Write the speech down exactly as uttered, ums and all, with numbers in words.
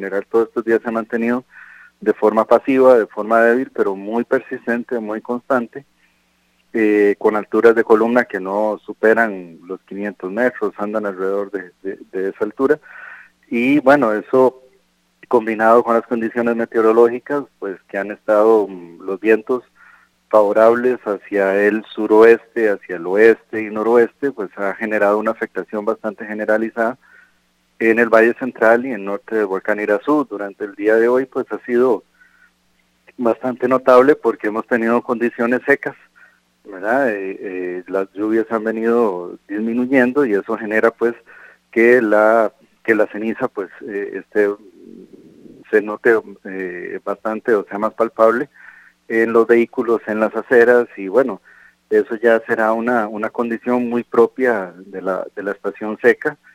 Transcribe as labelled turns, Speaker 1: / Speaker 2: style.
Speaker 1: general todos estos días se ha mantenido de forma pasiva, de forma débil, pero muy persistente, muy constante, eh, con alturas de columna que no superan los quinientos metros, andan alrededor de, de, de esa altura. Y bueno, eso combinado con las condiciones meteorológicas, pues que han estado um, los vientos favorables hacia el suroeste, hacia el oeste y noroeste, pues ha generado una afectación bastante generalizada en el Valle Central y en norte del volcán Irazú. Durante el día de hoy, pues ha sido bastante notable porque hemos tenido condiciones secas, ¿verdad? Eh, eh, las lluvias han venido disminuyendo y eso genera pues que la que la ceniza pues eh, esté se note eh, bastante o sea más palpable en los vehículos, en las aceras, y bueno, eso ya será una una condición muy propia de la de la estación seca,